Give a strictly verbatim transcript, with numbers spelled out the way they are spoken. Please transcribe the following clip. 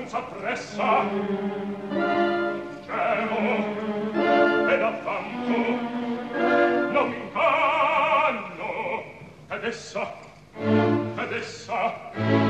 senza pressa, gemo ed affanco non m'inganno, ed essa ed essa